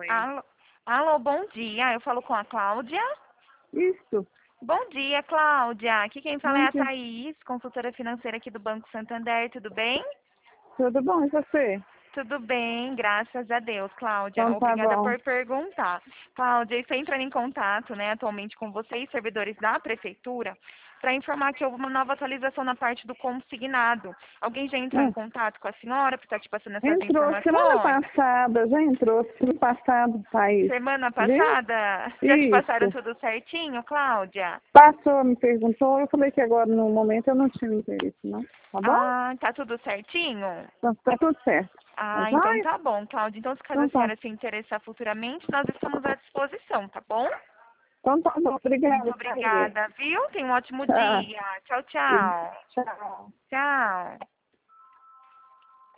Oi. Alô, alô, bom dia. Eu falo com a Cláudia. Isso. Bom dia, Cláudia. Aqui quem fala é a Muito. Thaís, consultora financeira aqui do Banco Santander. Tudo bem? Tudo bom, e você? Tudo bem, graças a Deus, Cláudia. Então tá Obrigada bom. por perguntar. Cláudia, estou entrando em contato, né, atualmente com vocês, servidores da Prefeitura, para informar que houve uma nova atualização na parte do consignado. Alguém já entrou em Hum. contato com a senhora para estar te passando essas Entrou semana informações? passada, já entrou semana passada, Thaís. Semana Viu? passada, já te passaram Isso. tudo certinho, Cláudia? Passou, me perguntou, eu falei que agora no momento eu não tinha interesse, não. Tá bom? Ah, tá tudo certinho? Então tá tudo certo. Tá Ah, então joia? tá bom, Cláudia. Então, se caso a Então tá. senhora se interessar futuramente, nós estamos à disposição, tá bom? Então tá bom, Muito obrigada, Thaís. obrigada, viu? Tenha um ótimo Tá. dia. Tchau, tchau. Tchau. Tchau.